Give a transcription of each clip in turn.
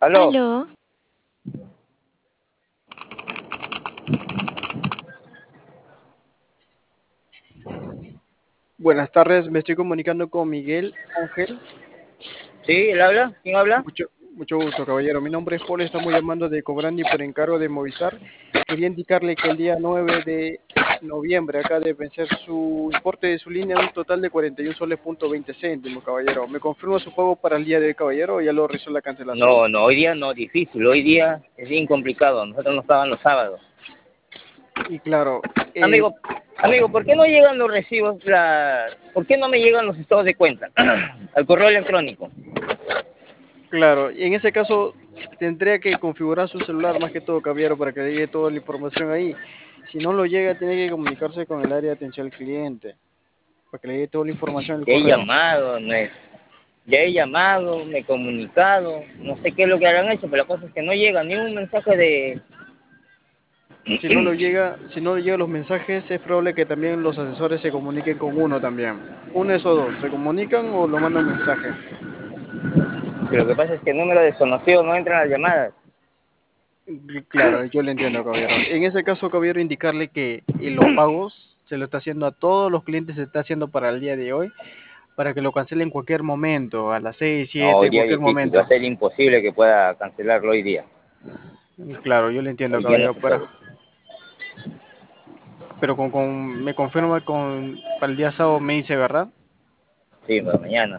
Aló, Aló, Buenas tardes, me estoy comunicando con Miguel Ángel. ¿sí? ¿Él habla? ¿Quién habla? Mucho gusto, caballero. Mi nombre es Paul, estamos llamando de Cobrandi por encargo de Movistar. Quería indicarle que el día 9 de noviembre acá de vencer su importe de su línea un total de 41 soles punto 20 céntimos, caballero. ¿Me confirma su pago para el día de hoy, caballero, o ya lo realizó la cancelación? No, no, hoy día no, difícil, hoy día es bien complicado, nosotros nos pagan los sábados. Y claro, Amigo, amigo, ¿por qué no llegan los recibos, por qué no me llegan los estados de cuenta al correo electrónico? claro, y en ese caso tendría que configurar su celular más que todo, caballero, para que le llegue toda la información ahí. Si no lo llega, tiene que comunicarse con el área de atención al cliente, para que le llegue toda la información en el Ya he correo. llamado, ya he llamado, me he comunicado, no sé qué es lo que habrán hecho, pero la cosa es que no llega ni un mensaje de... Si no le llegan los mensajes, es probable que también los asesores se comuniquen con uno también. Uno de esos dos, ¿se comunican o lo mandan un mensaje? Lo que pasa es que el número desconocido no entra en las llamadas. Claro, yo le entiendo, caballero. En ese caso, caballero, indicarle que los pagos se lo está haciendo a todos los clientes, se está haciendo para el día de hoy, para que lo cancelen en cualquier momento, a las 6, No, 7, hoy en día es cualquier difícil, va a momento. ser imposible que pueda cancelarlo hoy día. Claro, yo le entiendo, Hoy día no caballero, se puede. pero me confirma para el día sábado me dice, ¿verdad? Sí, para mañana.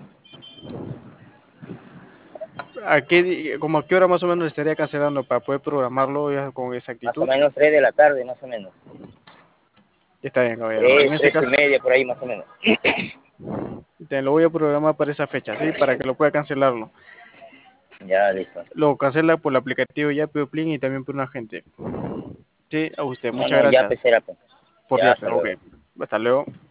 Como a qué hora más o menos le estaría cancelando para poder programarlo ya con Más o exactitud? menos 3 de la tarde, más o menos. Está bien, caballero. En Tres, ese tres y caso, media, por ahí más o menos. te lo voy a programar para esa fecha, ¿sí? Para que lo pueda cancelarlo. Ya, listo. Lo cancela por el aplicativo Yape o Plin y también por un agente. Sí, a usted. No, Muchas no, ya gracias pues será pues. por Ya, Yape. hasta Ok. luego. Hasta luego.